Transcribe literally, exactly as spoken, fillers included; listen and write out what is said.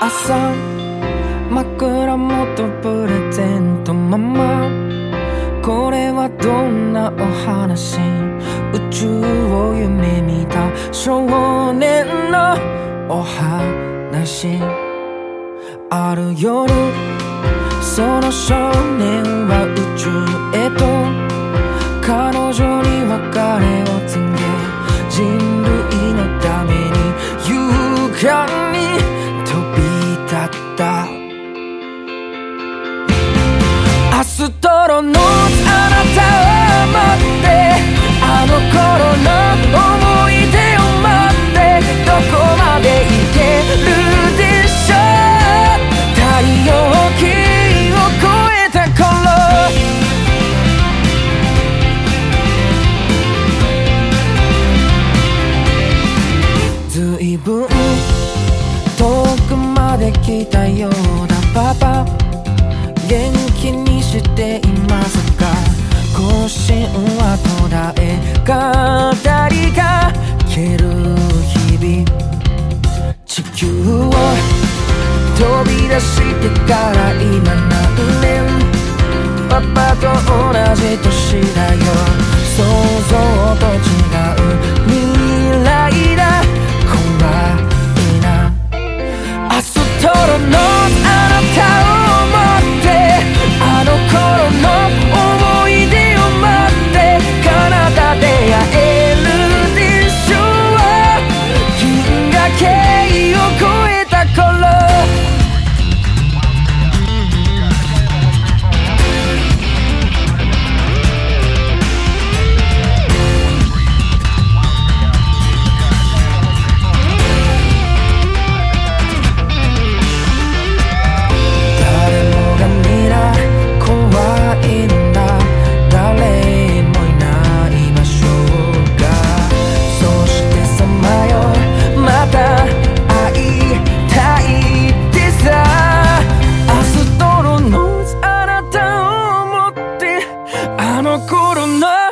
朝枕元プレゼントママ、これはどんなお話？宇宙を夢見た少年のお話。ある夜その少年は宇宙へと彼女に別れを告げ、人類のために勇敢に飛び立った。アストロノーツあなたを待って、あの頃の思い出を待って、どこまで行けるでしょう。太陽系を越えた頃、ずいぶん遠くまで来たようだパパ、元気にしていますか？更新は途絶え、語りかける日々。地球を飛び出してから今何年、パパと同じ年だよ。想像と違う未来だ、怖いな。アストロノーツあなたを待って、あの頃の思い出を待って、彼方で会えるでしょう。銀河系を越えた頃、あの頃の